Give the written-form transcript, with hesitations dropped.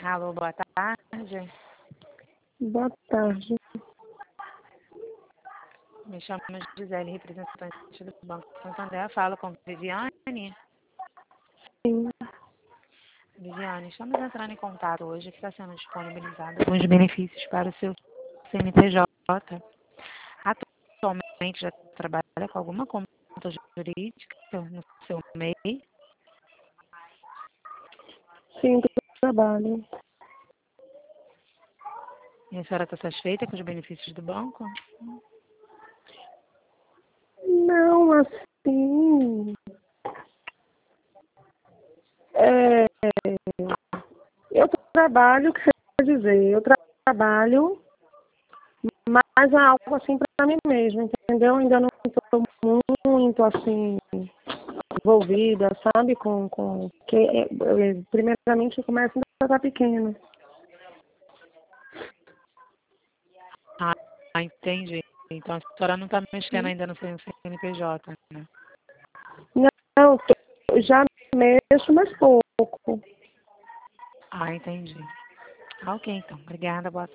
Alô, boa tarde. Boa tarde. Me chamo Gisele, representante do Banco Santander. Falo com Viviane. Sim. Viviane, estamos entrando em contato hoje que está sendo disponibilizado alguns benefícios para o seu CNPJ. Atualmente já trabalha com alguma conta jurídica no seu MEI? Sim, trabalho. E a senhora está satisfeita com os benefícios do banco? Não, assim. Eu trabalho, o que você quer dizer? Eu trabalho, mas é algo assim para mim mesmo, entendeu? Ainda não estou muito assim envolvida, sabe? Primeiramente eu começo ainda estar pequena. Ah, entendi. Então a senhora não está mexendo ainda no seu CNPJ, né? Não, eu já mexo, mas pouco. Ah, entendi. Ok, então. Obrigada, boa